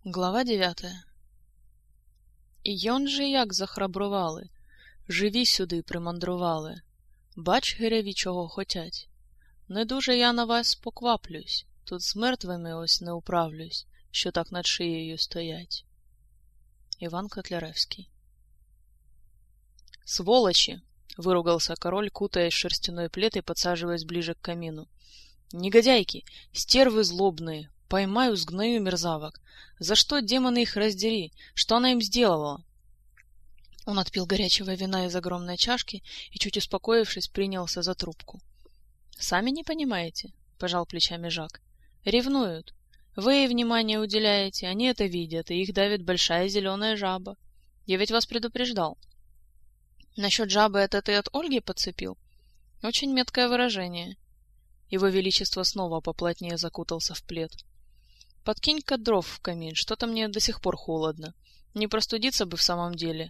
Глава 9. «Й он же як захрабрували, живі сюди примандрували, бач, гиреві чого хотять. Не дуже я на вас покваплюсь, тут з мертвими ось не управлюсь, що так над шиєю стоять». Иван Котляревский. «Сволочи!» — выругался король, кутаясь в шерстяной плед и подсаживаясь ближе к камину. «Негодяйки! Стервы злобные! Поймаю, сгною мерзавок! За что, демоны их раздери? Что она им сделала?» Он отпил горячего вина из огромной чашки и, чуть успокоившись, принялся за трубку. «Сами не понимаете?» — пожал плечами Жак. «Ревнуют. Вы ей внимание уделяете, они это видят, и их давит большая зеленая жаба. Я ведь вас предупреждал». «Насчет жабы это ты от Ольги подцепил?» «Очень меткое выражение». Его Величество снова поплотнее закутался в плед. «Подкинь-ка дров в камин, что-то мне до сих пор холодно. Не простудиться бы в самом деле».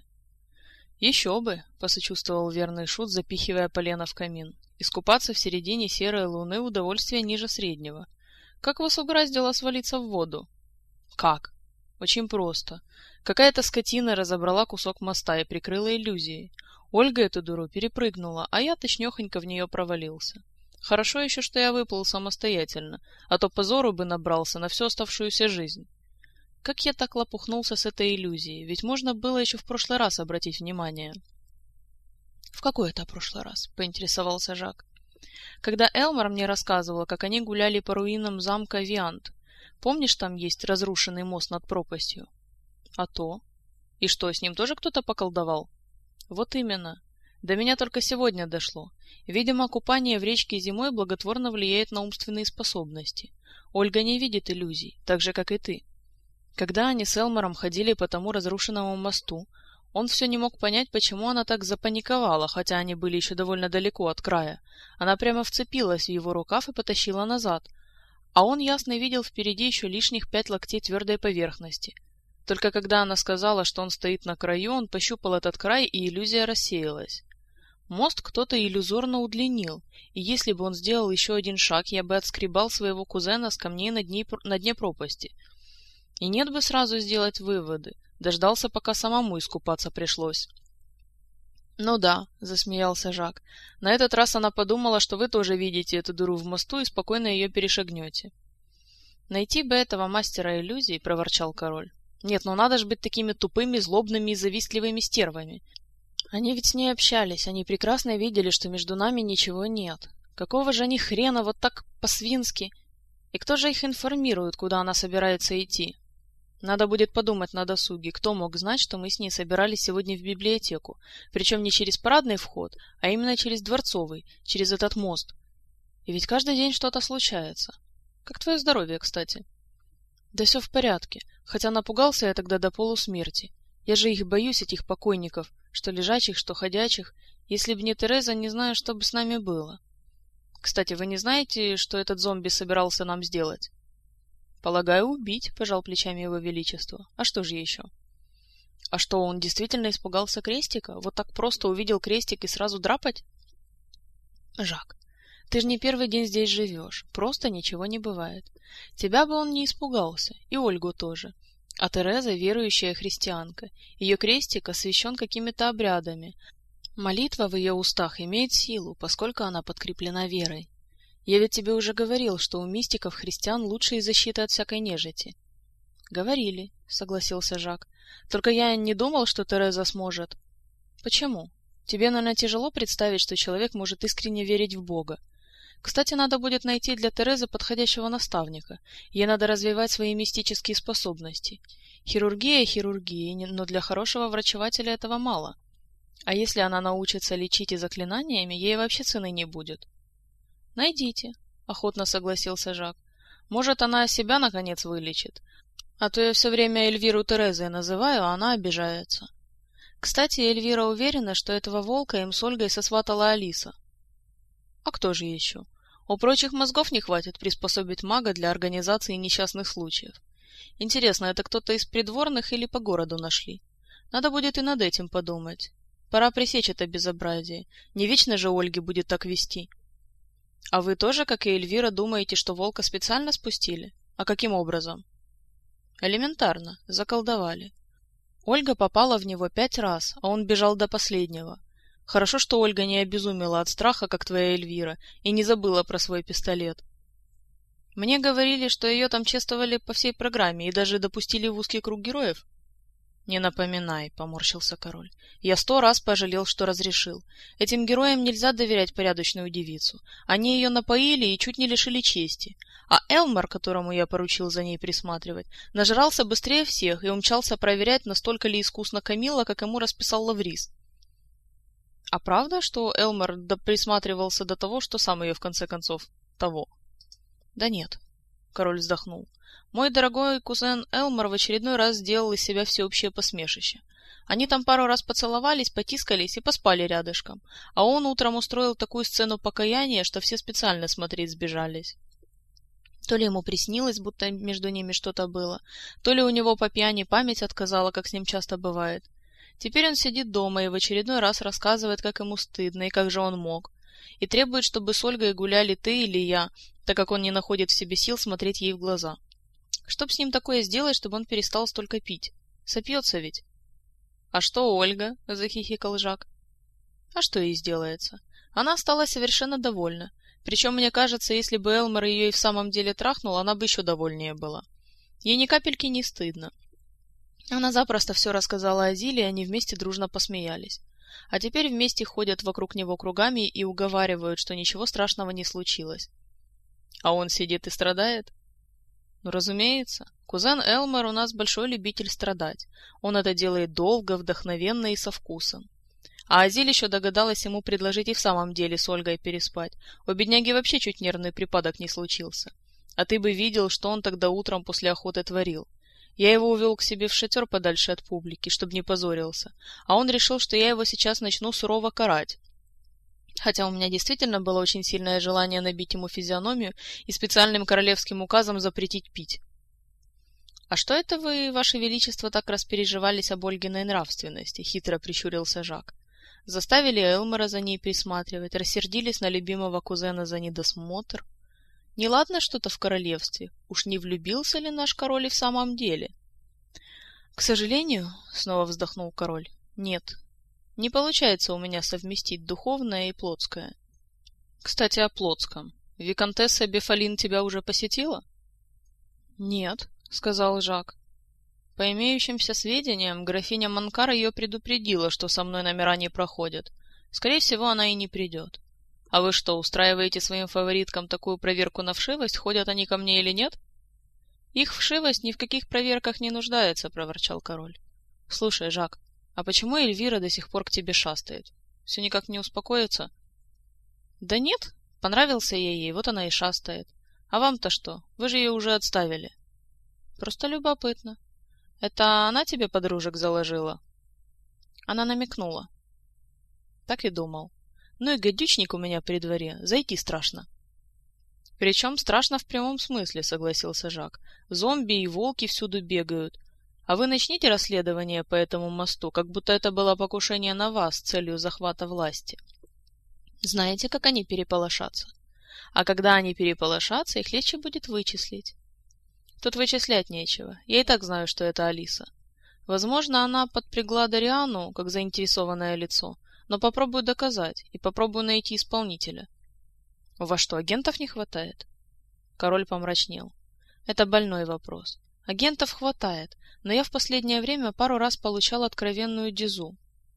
«Еще бы», — посочувствовал верный шут, запихивая полено в камин. «Искупаться в середине серой луны — удовольствие ниже среднего. Как вас угораздило свалиться в воду?» «Как?» «Очень просто. Какая-то скотина разобрала кусок моста и прикрыла иллюзией. Ольга эту дуру перепрыгнула, а я точнёхонько в нее провалился. Хорошо еще, что я выплыл самостоятельно, а то позору бы набрался на всю оставшуюся жизнь. Как я так лопухнулся с этой иллюзией? Ведь можно было еще в прошлый раз обратить внимание». «В какой это прошлый раз?» — поинтересовался Жак. «Когда Элмар мне рассказывала, как они гуляли по руинам замка Виант. Помнишь, там есть разрушенный мост над пропастью?» «А то? И что, с ним тоже кто-то поколдовал?» «Вот именно. До меня только сегодня дошло. Видимо, купание в речке зимой благотворно влияет на умственные способности. Ольга не видит иллюзий, так же, как и ты. Когда они с Элмаром ходили по тому разрушенному мосту, он все не мог понять, почему она так запаниковала, хотя они были еще довольно далеко от края. Она прямо вцепилась в его рукав и потащила назад, а он ясно видел впереди еще лишних 5 локтей твердой поверхности. Только когда она сказала, что он стоит на краю, он пощупал этот край, и иллюзия рассеялась. Мост кто-то иллюзорно удлинил, и если бы он сделал еще один шаг, я бы отскребал своего кузена с камней на дне пропасти. И нет бы сразу сделать выводы, дождался, пока самому искупаться пришлось». «Ну да», — засмеялся Жак, — «на этот раз она подумала, что вы тоже видите эту дыру в мосту и спокойно ее перешагнете». «Найти бы этого мастера иллюзий», — проворчал король. «Нет, ну надо же быть такими тупыми, злобными и завистливыми стервами. Они ведь с ней общались, они прекрасно видели, что между нами ничего нет. Какого же они хрена вот так по-свински? И кто же их информирует, куда она собирается идти? Надо будет подумать на досуге, кто мог знать, что мы с ней собирались сегодня в библиотеку, причем не через парадный вход, а именно через дворцовый, через этот мост. И ведь каждый день что-то случается. Как твое здоровье, кстати?» «Да все в порядке, хотя напугался я тогда до полусмерти. Я же их боюсь, этих покойников, что лежачих, что ходячих. Если б не Тереза, не знаю, что бы с нами было. Кстати, вы не знаете, что этот зомби собирался нам сделать?» «Полагаю, убить», — пожал плечами его величество. «А что же еще?» «А что, он действительно испугался крестика? Вот так просто увидел крестик и сразу драпать?» «Жак, ты же не первый день здесь живешь, просто ничего не бывает. Тебя бы он не испугался, и Ольгу тоже. А Тереза — верующая христианка, ее крестик освящен какими-то обрядами. Молитва в ее устах имеет силу, поскольку она подкреплена верой. Я ведь тебе уже говорил, что у мистиков христиан лучшая защита от всякой нежити». «Говорили», — согласился Жак. «Только я не думал, что Тереза сможет». «Почему? Тебе, наверное, тяжело представить, что человек может искренне верить в Бога. Кстати, надо будет найти для Терезы подходящего наставника. Ей надо развивать свои мистические способности. Хирургия хирургией, но для хорошего врачевателя этого мало. А если она научится лечить и заклинаниями, ей вообще цены не будет». «Найдите», — охотно согласился Жак. «Может, она себя, наконец, вылечит. А то я все время Эльвиру Терезой называю, а она обижается. Кстати, Эльвира уверена, что этого волка им с Ольгой сосватала Алиса». «А кто же еще? У прочих мозгов не хватит приспособить мага для организации несчастных случаев. Интересно, это кто-то из придворных или по городу нашли? Надо будет и над этим подумать. Пора пресечь это безобразие. Не вечно же Ольге будет так вести». «А вы тоже, как и Эльвира, думаете, что волка специально спустили? А каким образом?» Элементарно, заколдовали. Ольга попала в него 5 раз, а он бежал до последнего. Хорошо, что Ольга не обезумела от страха, как твоя Эльвира, и не забыла про свой пистолет. Мне говорили, что ее там чествовали по всей программе и даже допустили в узкий круг героев. «Не напоминай», — поморщился король. «Я 100 раз пожалел, что разрешил. Этим героям нельзя доверять порядочную девицу. Они ее напоили и чуть не лишили чести. А Элмар, которому я поручил за ней присматривать, нажрался быстрее всех и умчался проверять, настолько ли искусно Камилла, как ему расписал Лаврис». «А правда, что Элмар присматривался до того, что сам ее в конце концов того?» «Да нет», — король вздохнул. «Мой дорогой кузен Элмар в очередной раз сделал из себя всеобщее посмешище. Они там пару раз поцеловались, потискались и поспали рядышком, а он утром устроил такую сцену покаяния, что все специально смотреть сбежались. То ли ему приснилось, будто между ними что-то было, то ли у него по пьяни память отказала, как с ним часто бывает. Теперь он сидит дома и в очередной раз рассказывает, как ему стыдно и как же он мог, и требует, чтобы с Ольгой гуляли ты или я, так как он не находит в себе сил смотреть ей в глаза. Чтоб с ним такое сделать, чтобы он перестал столько пить? Сопьется ведь. — А что Ольга? — захихикал Жак. — А что ей сделается? Она стала совершенно довольна. Причем, мне кажется, если бы Элмар ее и в самом деле трахнул, она бы еще довольнее была. Ей ни капельки не стыдно. Она запросто все рассказала Азиле, и они вместе дружно посмеялись. А теперь вместе ходят вокруг него кругами и уговаривают, что ничего страшного не случилось. А он сидит и страдает? Ну, разумеется. Кузен Элмар у нас большой любитель страдать. Он это делает долго, вдохновенно и со вкусом. А Азиль еще догадалась ему предложить и в самом деле с Ольгой переспать. У бедняги вообще чуть нервный припадок не случился. А ты бы видел, что он тогда утром после охоты творил. Я его увел к себе в шатер подальше от публики, чтобы не позорился. А он решил, что я его сейчас начну сурово карать. Хотя у меня действительно было очень сильное желание набить ему физиономию и специальным королевским указом запретить пить. — А что это вы, ваше величество, так распереживались об Ольгиной нравственности? — хитро прищурился Жак. — Заставили Элмара за ней присматривать, рассердились на любимого кузена за недосмотр. Неладно что-то в королевстве. Уж не влюбился ли наш король и в самом деле? — К сожалению, — снова вздохнул король, — нет. Не получается у меня совместить духовное и плотское. Кстати, о плотском. Виконтесса Бефалин тебя уже посетила? — Нет, — сказал Жак. По имеющимся сведениям, графиня Монкар ее предупредила, что со мной номера не проходят. Скорее всего, она и не придет. А вы что, устраиваете своим фавориткам такую проверку на вшивость, ходят они ко мне или нет? — Их вшивость ни в каких проверках не нуждается, — проворчал король. — Слушай, Жак, а почему Эльвира до сих пор к тебе шастает? Все никак не успокоится? — Да нет, понравился я ей, вот она и шастает. А вам-то что? Вы же ее уже отставили. — Просто любопытно. Это она тебе подружек заложила? Она намекнула. — Так и думал. Ну и гадючник у меня при дворе, зайти страшно. — Причем страшно в прямом смысле, — согласился Жак. Зомби и волки всюду бегают. А вы начните расследование по этому мосту, как будто это было покушение на вас с целью захвата власти. Знаете, как они переполошатся? А когда они переполошатся, их легче будет вычислить. Тут вычислять нечего. Я и так знаю, что это Алиса. Возможно, она подпрягла Дариану, как заинтересованное лицо, но попробую доказать и попробую найти исполнителя. У вас что, агентов не хватает? Король помрачнел. Это больной вопрос. Агентов хватает, но я в последнее время пару раз получал откровенную дезу.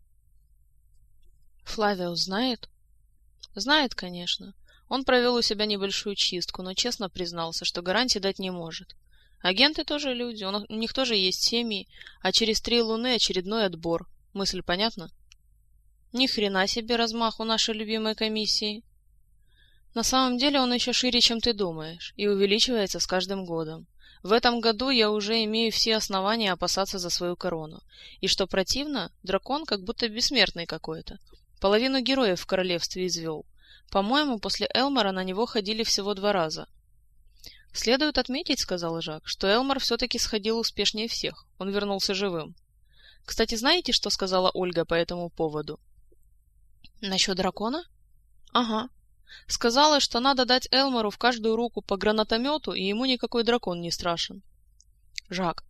Флавиус знает? Знает, конечно. Он провел у себя небольшую чистку, но честно признался, что гарантий дать не может. Агенты тоже люди, у них тоже есть семьи, а через 3 луны очередной отбор. Мысль понятна? Ни хрена себе размах у нашей любимой комиссии. На самом деле он еще шире, чем ты думаешь, и увеличивается с каждым годом. В этом году я уже имею все основания опасаться за свою корону. И что противно, дракон как будто бессмертный какой-то. Половину героев в королевстве извел. По-моему, после Элмара на него ходили всего 2 раза. «Следует отметить, — сказал Жак, — что Элмар все-таки сходил успешнее всех. Он вернулся живым. Кстати, знаете, что сказала Ольга по этому поводу?» «Насчет дракона?» «Ага. Сказала, что надо дать Элмару в каждую руку по гранатомету, и ему никакой дракон не страшен». «Жак,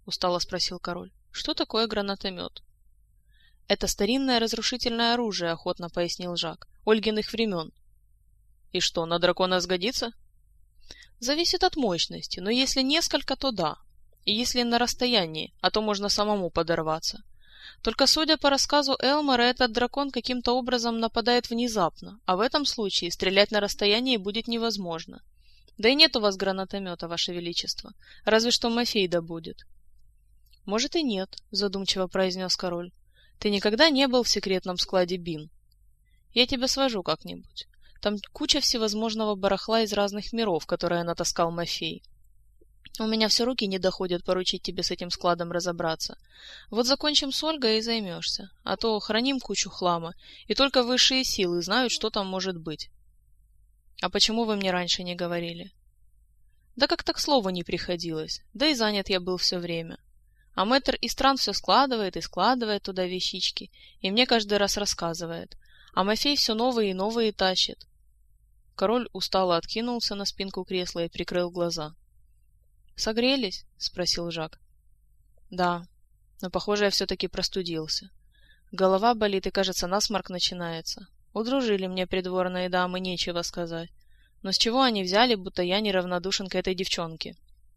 — устало спросил король. — Что такое гранатомет? — Это старинное разрушительное оружие, — охотно пояснил Жак. — Ольгиных времен. — И что, на дракона сгодится? — Зависит от мощности, но если несколько, то да. И если на расстоянии, а то можно самому подорваться. Только, судя по рассказу Элмора, этот дракон каким-то образом нападает внезапно, а в этом случае стрелять на расстоянии будет невозможно. Да и нет у вас гранатомета, Ваше Величество, разве что Мафей добудет. — Может и нет, — задумчиво произнес король. — Ты никогда не был в секретном складе Бин? Я тебя свожу как-нибудь. Там куча всевозможного барахла из разных миров, которые натаскал Мафей. У меня все руки не доходят поручить тебе с этим складом разобраться. Вот закончим с Ольгой и займешься, а то храним кучу хлама, и только высшие силы знают, что там может быть. — А почему вы мне раньше не говорили? — Да как-то к слову не приходилось, да и занят я был все время. А мэтр Истран все складывает и складывает туда вещички, и мне каждый раз рассказывает. А Мафей все новые и новые тащит. Король устало откинулся на спинку кресла и прикрыл глаза. — Согрелись? — спросил Жак. — Да, но, похоже, я все-таки простудился. Голова болит и, кажется, насморк начинается. Удружили мне придворные дамы, нечего сказать. Но с чего они взяли, будто я неравнодушен к этой девчонке?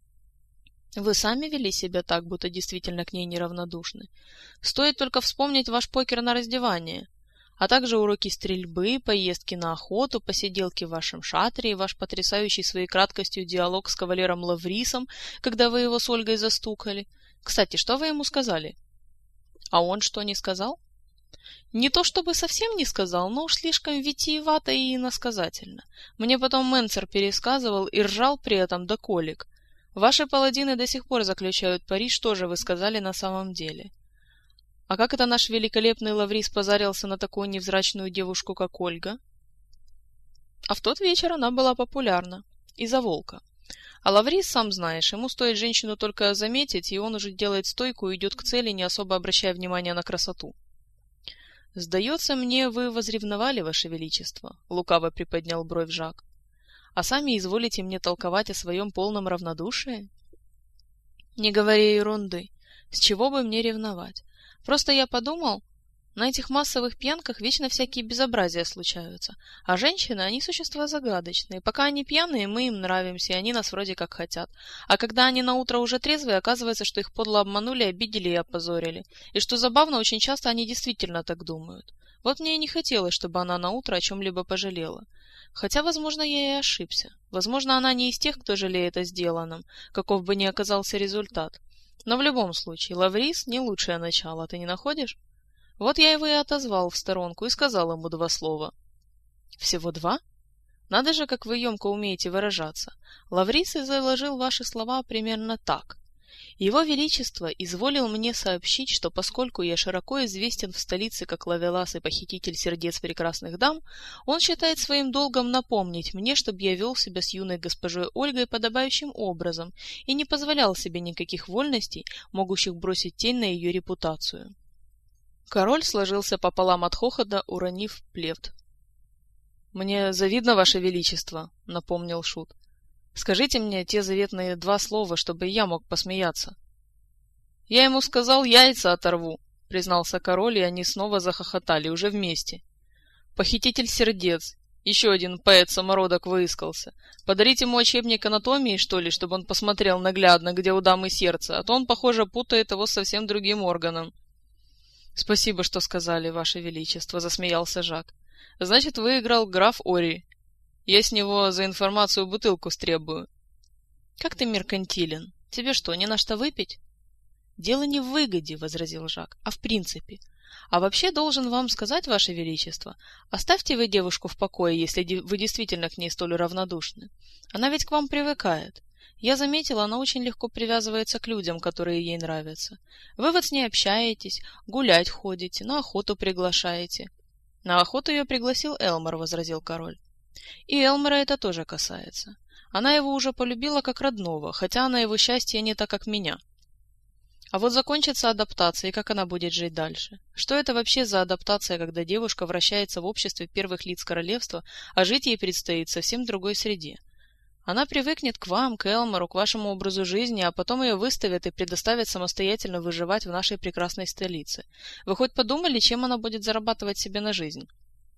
Вы сами вели себя так, будто действительно к ней неравнодушны. Стоит только вспомнить ваш покер на раздевание, а также уроки стрельбы, поездки на охоту, посиделки в вашем шатре и ваш потрясающий своей краткостью диалог с кавалером Лаврисом, когда вы его с Ольгой застукали. Кстати, что вы ему сказали? А он что, не сказал? Не то чтобы совсем не сказал, но уж слишком витиевато и иносказательно. Мне потом Менцер пересказывал и ржал при этом до колик. Ваши паладины до сих пор заключают пари, что же вы сказали на самом деле. А как это наш великолепный Лаврис позарился на такую невзрачную девушку, как Ольга? А в тот вечер она была популярна. Из-за волка. А Лаврис, сам знаешь, ему стоит женщину только заметить, и он уже делает стойку и идет к цели, не особо обращая внимания на красоту. — Сдается мне, вы возревновали, Ваше Величество, — лукаво приподнял бровь Жак. — А сами изволите мне толковать о своем полном равнодушии? — Не говори ерунды. С чего бы мне ревновать? Просто я подумал, на этих массовых пьянках вечно всякие безобразия случаются, а женщины, они существа загадочные. Пока они пьяные, мы им нравимся, и они нас вроде как хотят. А когда они наутро уже трезвые, оказывается, что их подло обманули, обидели и опозорили. И что забавно, очень часто они действительно так думают. Вот мне и не хотелось, чтобы она наутро о чем-либо пожалела. Хотя, возможно, я и ошибся. Возможно, она не из тех, кто жалеет о сделанном, каков бы ни оказался результат. Но в любом случае, Лаврис не лучшее начало, ты не находишь? Вот я его и отозвал в сторонку и сказал ему 2 слова. Всего 2? Надо же, как вы емко умеете выражаться. Лаврис изложил ваши слова примерно так. Его Величество изволил мне сообщить, что поскольку я широко известен в столице как ловелас и похититель сердец прекрасных дам, он считает своим долгом напомнить мне, чтобы я вел себя с юной госпожой Ольгой подобающим образом и не позволял себе никаких вольностей, могущих бросить тень на ее репутацию. Король сложился пополам от хохота, уронив плевт. — Мне завидно, Ваше Величество, — напомнил шут. — Скажите мне те заветные 2 слова, чтобы я мог посмеяться. — Я ему сказал, яйца оторву, — признался король, и они снова захохотали, уже вместе. — Похититель сердец. Еще один поэт-самородок выискался. Подарить ему учебник анатомии, что ли, чтобы он посмотрел наглядно, где у дамы сердце, а то он, похоже, путает его с совсем другим органом. — Спасибо, что сказали, Ваше Величество, — засмеялся Жак. — Значит, выиграл граф Ори. Я с него за информацию бутылку стребую. — Как ты меркантилен? Тебе что, не на что выпить? — Дело не в выгоде, — возразил Жак, — а в принципе. А вообще должен вам сказать, Ваше Величество, оставьте вы девушку в покое, если вы действительно к ней столь равнодушны. Она ведь к вам привыкает. Я заметила, она очень легко привязывается к людям, которые ей нравятся. Вы вот с ней общаетесь, гулять ходите, на охоту приглашаете. — На охоту ее пригласил Элмор, — возразил король. — И Элмора это тоже касается. Она его уже полюбила как родного, хотя на его счастье не так, как меня. А вот закончится адаптация, и как она будет жить дальше? Что это вообще за адаптация, когда девушка вращается в обществе первых лиц королевства, а жить ей предстоит совсем другой среде? Она привыкнет к вам, к Элмору, к вашему образу жизни, а потом ее выставят и предоставят самостоятельно выживать в нашей прекрасной столице. Вы хоть подумали, чем она будет зарабатывать себе на жизнь?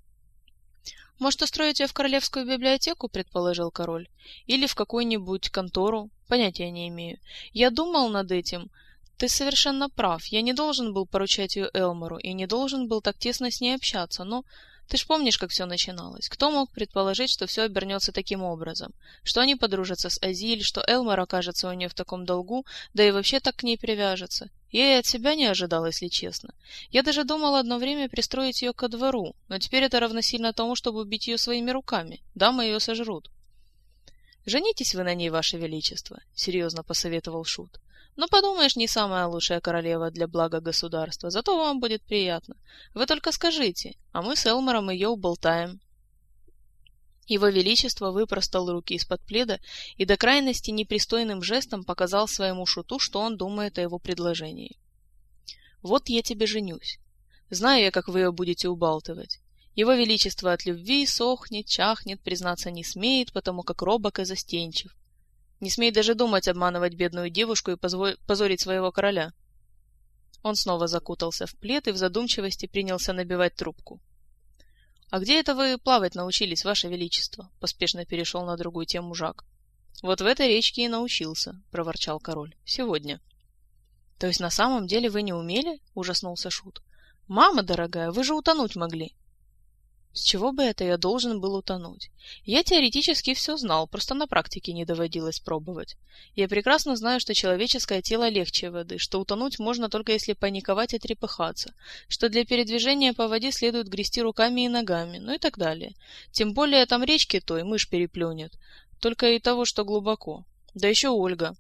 «Может, устроить ее в королевскую библиотеку?» — предположил король. «Или в какую-нибудь контору? Понятия не имею. Я думал над этим. Ты совершенно прав. Я не должен был поручать ее Элмору и не должен был так тесно с ней общаться, но... Ты ж помнишь, как все начиналось? Кто мог предположить, что все обернется таким образом? Что они подружатся с Азиль, что Элмор окажется у нее в таком долгу, да и вообще так к ней привяжется? Я и от себя не ожидал, если честно. Я даже думал одно время пристроить ее ко двору, но теперь это равносильно тому, чтобы убить ее своими руками. Дамы ее сожрут». «Женитесь вы на ней, ваше величество», — серьезно посоветовал Шут. «Но подумаешь, не самая лучшая королева для блага государства, зато вам будет приятно. Вы только скажите, а мы с Элмором ее уболтаем». Его величество выпростал руки из-под пледа и до крайности непристойным жестом показал своему Шуту, что он думает о его предложении. «Вот я тебе женюсь. Знаю я, как вы ее будете убалтывать. Его величество от любви сохнет, чахнет, признаться не смеет, потому как робок и застенчив. Не смей даже думать обманывать бедную девушку и позорить своего короля». Он снова закутался в плед и в задумчивости принялся набивать трубку. «А где это вы плавать научились, ваше величество?» — поспешно перешел на другую тему Жак. «Вот в этой речке и научился», — проворчал король. «Сегодня». «То есть на самом деле вы не умели?» — ужаснулся Шут. «Мама дорогая, вы же утонуть могли». «С чего бы это я должен был утонуть? Я теоретически все знал, просто на практике не доводилось пробовать. Я прекрасно знаю, что человеческое тело легче воды, что утонуть можно только если паниковать и трепыхаться, что для передвижения по воде следует грести руками и ногами, ну и так далее. Тем более там речки той мышь переплюнет, только и того, что глубоко. Да еще Ольга».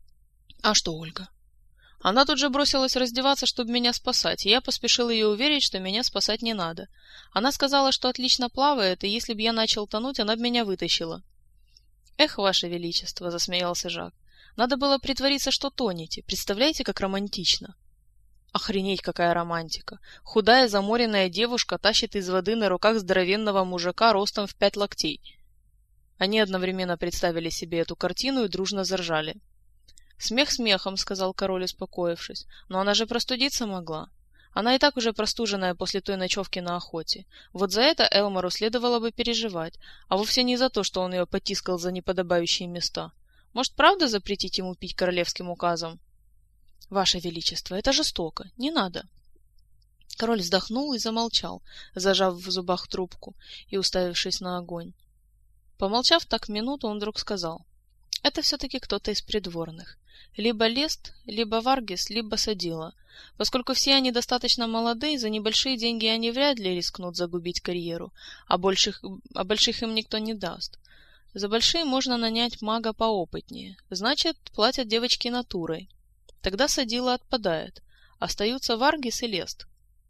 «А что Ольга?» «Она тут же бросилась раздеваться, чтобы меня спасать, и я поспешил ее уверить, что меня спасать не надо. Она сказала, что отлично плавает, и если бы я начал тонуть, она бы меня вытащила». «Эх, ваше величество», — засмеялся Жак, — «надо было притвориться, что тонете. Представляете, как романтично?» «Охренеть, какая романтика! Худая заморенная девушка тащит из воды на руках здоровенного мужика ростом в 5 локтей». Они одновременно представили себе эту картину и дружно заржали. «Смех смехом», — сказал король, успокоившись, — «но она же простудиться могла. Она и так уже простуженная после той ночевки на охоте. Вот за это Элмору следовало бы переживать, а вовсе не за то, что он ее потискал за неподобающие места. Может, правда запретить ему пить королевским указом?» «Ваше величество, это жестоко. Не надо». Король вздохнул и замолчал, зажав в зубах трубку и уставившись на огонь. Помолчав так минуту, он вдруг сказал: «Это все-таки кто-то из придворных. Либо Лест, либо Варгис, либо Садила. Поскольку все они достаточно молодые, за небольшие деньги они вряд ли рискнут загубить карьеру, а больших им никто не даст. За большие можно нанять мага поопытнее. Значит, платят девочки натурой. Тогда Садила отпадает. Остаются Варгис и Лест».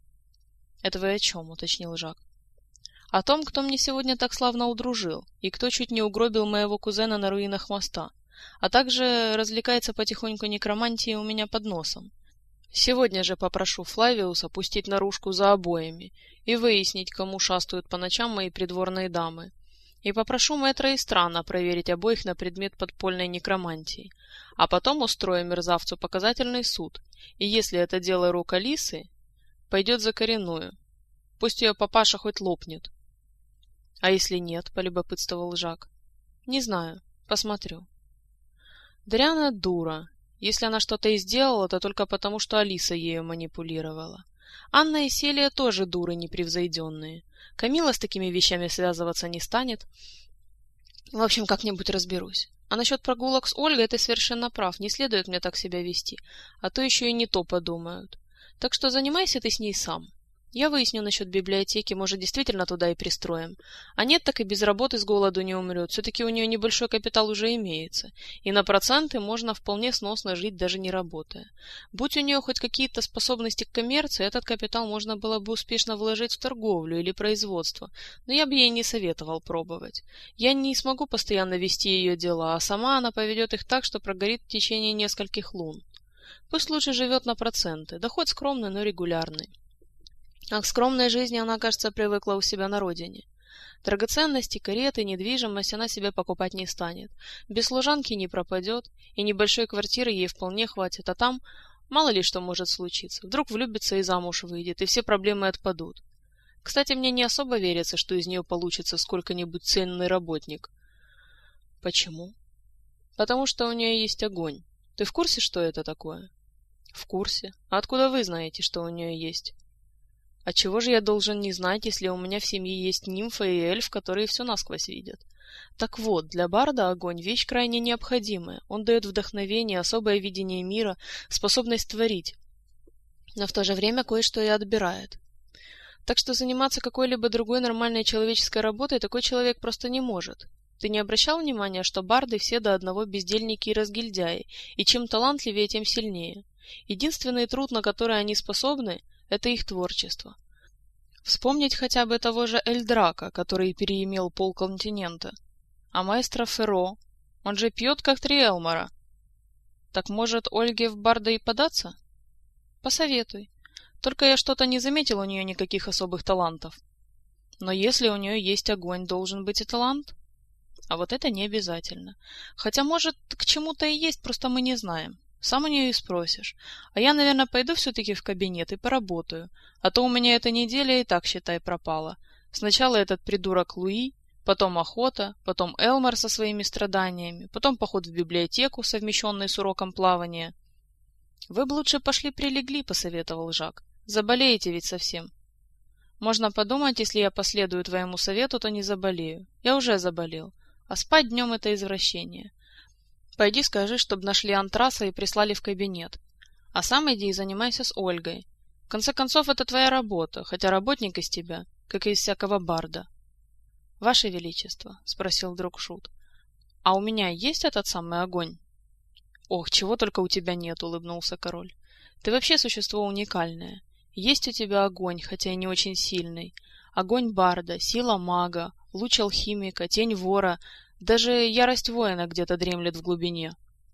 «Это вы о чем?» — уточнил Жак. «О том, кто мне сегодня так славно удружил, и кто чуть не угробил моего кузена на руинах моста, а также развлекается потихоньку некромантией у меня под носом. Сегодня же попрошу Флавиуса пустить наружку за обоями и выяснить, кому шастают по ночам мои придворные дамы. И попрошу мэтра Истрана проверить обоих на предмет подпольной некромантии. А потом устрою мерзавцу показательный суд, и если это дело рук Алисы, пойдет за коренную. Пусть ее папаша хоть лопнет». «А если нет?» — полюбопытствовал Жак. «Не знаю. Посмотрю». Дриана дура. Если она что-то и сделала, то только потому, что Алиса ею манипулировала. Анна и Селия тоже дуры непревзойденные. Камила с такими вещами связываться не станет. В общем, как-нибудь разберусь. А насчет прогулок с Ольгой ты совершенно прав. Не следует мне так себя вести, а то еще и не то подумают. Так что занимайся ты с ней сам. Я выясню насчет библиотеки, может, действительно туда и пристроим. А нет, так и без работы с голоду не умрет. Все-таки у нее небольшой капитал уже имеется. И на проценты можно вполне сносно жить, даже не работая. Будь у нее хоть какие-то способности к коммерции, этот капитал можно было бы успешно вложить в торговлю или производство. Но я бы ей не советовал пробовать. Я не смогу постоянно вести ее дела, а сама она поведет их так, что прогорит в течение нескольких лун. Пусть лучше живет на проценты. Доход скромный, но регулярный. А к скромной жизни она, кажется, привыкла у себя на родине. Драгоценности, кареты, недвижимость она себе покупать не станет. Без служанки не пропадет, и небольшой квартиры ей вполне хватит, а там мало ли что может случиться. Вдруг влюбится и замуж выйдет, и все проблемы отпадут. Кстати, мне не особо верится, что из нее получится сколько-нибудь ценный работник. Почему? Потому что у нее есть огонь. Ты в курсе, что это такое? В курсе. А откуда вы знаете, что у нее есть? А чего же я должен не знать, если у меня в семье есть нимфа и эльф, которые все насквозь видят? Так вот, для барда огонь — вещь крайне необходимая. Он дает вдохновение, особое видение мира, способность творить. Но в то же время кое-что и отбирает. Так что заниматься какой-либо другой нормальной человеческой работой такой человек просто не может. Ты не обращал внимания, что барды все до одного бездельники и разгильдяи, и чем талантливее, тем сильнее. Единственный труд, на который они способны, это их творчество. Вспомнить хотя бы того же Эльдрака, который переимел полконтинента. А маэстро Ферро, он же пьет, как 3 Элмора. Так может, Ольге в барда и податься? Посоветуй. Только я что-то не заметил у нее никаких особых талантов. Но если у нее есть огонь, должен быть и талант. А вот это не обязательно. Хотя, может, к чему-то и есть, просто мы не знаем. Сам у нее и спросишь. А я, наверное, пойду все-таки в кабинет и поработаю. А то у меня эта неделя и так, считай, пропала. Сначала этот придурок Луи, потом охота, потом Элмар со своими страданиями, потом поход в библиотеку, совмещенный с уроком плавания. Вы бы лучше пошли прилегли, посоветовал Жак. Заболеете ведь совсем. Можно подумать, если я последую твоему совету, то не заболею. Я уже заболел. А спать днем — это извращение. Пойди скажи, чтобы нашли антраса и прислали в кабинет. А сам иди и занимайся с Ольгой. В конце концов, это твоя работа, хотя работник из тебя, как и из всякого барда. — Ваше Величество, — спросил вдруг Шут, — а у меня есть этот самый огонь? — Ох, чего только у тебя нет, — улыбнулся король. — Ты вообще существо уникальное. Есть у тебя огонь, хотя и не очень сильный. Огонь барда, сила мага, луч алхимика, тень вора, даже ярость воина где-то дремлет в глубине.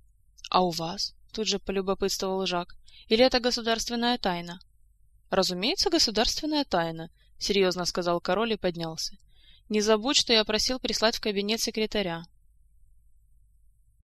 — А у вас? — тут же полюбопытствовал Жак. — Или это государственная тайна? — Разумеется, государственная тайна, — серьезно сказал король и поднялся. — Не забудь, что я просил прислать в кабинет секретаря.